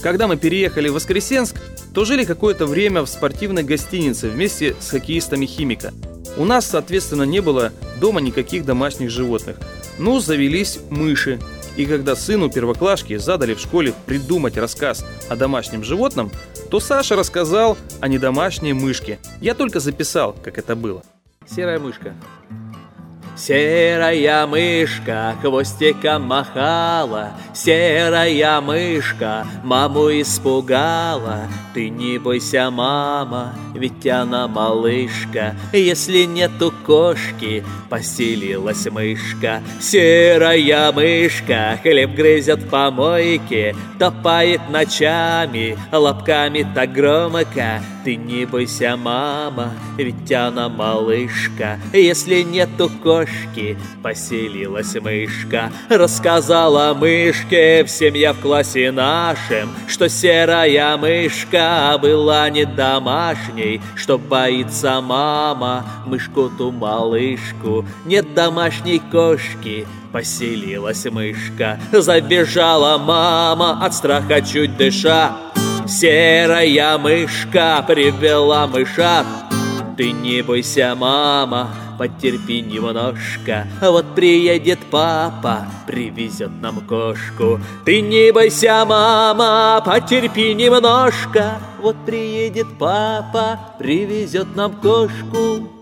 Когда мы переехали в Воскресенск, то жили какое-то время в спортивной гостинице вместе с хоккеистами Химика. У нас, соответственно, не было дома никаких домашних животных. Ну, завелись мыши. И когда сыну первоклашки задали в школе придумать рассказ о домашнем животном, то Саша рассказал о недомашней мышке. Я только записал, как это было. Серая мышка. Серая мышка хвостиком махала, серая мышка маму испугала. Ты не бойся, мама, ведь она малышка. Если нету кошки, поселилась мышка. Серая мышка хлеб грызет в помойке, топает ночами, лапками так громко. Ты не бойся, мама, ведь она малышка. Если нету кошки, поселилась мышка. Рассказала мышке всем я в классе нашем, что серая мышка была не домашней, что боится мама мышку ту малышку. Нет домашней кошки, поселилась мышка. Забежала мама от страха чуть дыша. Серая мышка привела мышат. Ты не бойся, мама, потерпи немножко. Вот приедет папа, привезет нам кошку. Ты не бойся, мама, потерпи немножко. Вот приедет папа, привезет нам кошку.